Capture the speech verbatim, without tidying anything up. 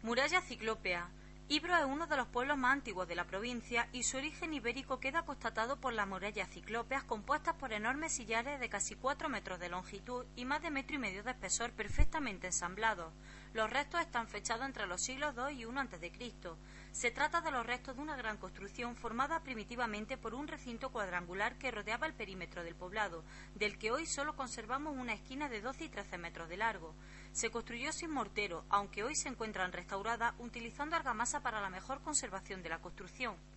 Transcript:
Muralla ciclópea. Ibro es uno de los pueblos más antiguos de la provincia y su origen ibérico queda constatado por las murallas ciclópeas compuestas por enormes sillares de casi cuatro metros de longitud y más de metro y medio de espesor perfectamente ensamblados. Los restos están fechados entre los siglos dos y uno antes de Cristo. Se trata de los restos de una gran construcción formada primitivamente por un recinto cuadrangular que rodeaba el perímetro del poblado, del que hoy solo conservamos una esquina de doce y trece metros de largo. Se construyó sin mortero, aunque hoy se encuentran restauradas utilizando argamasa para la mejor conservación de la construcción.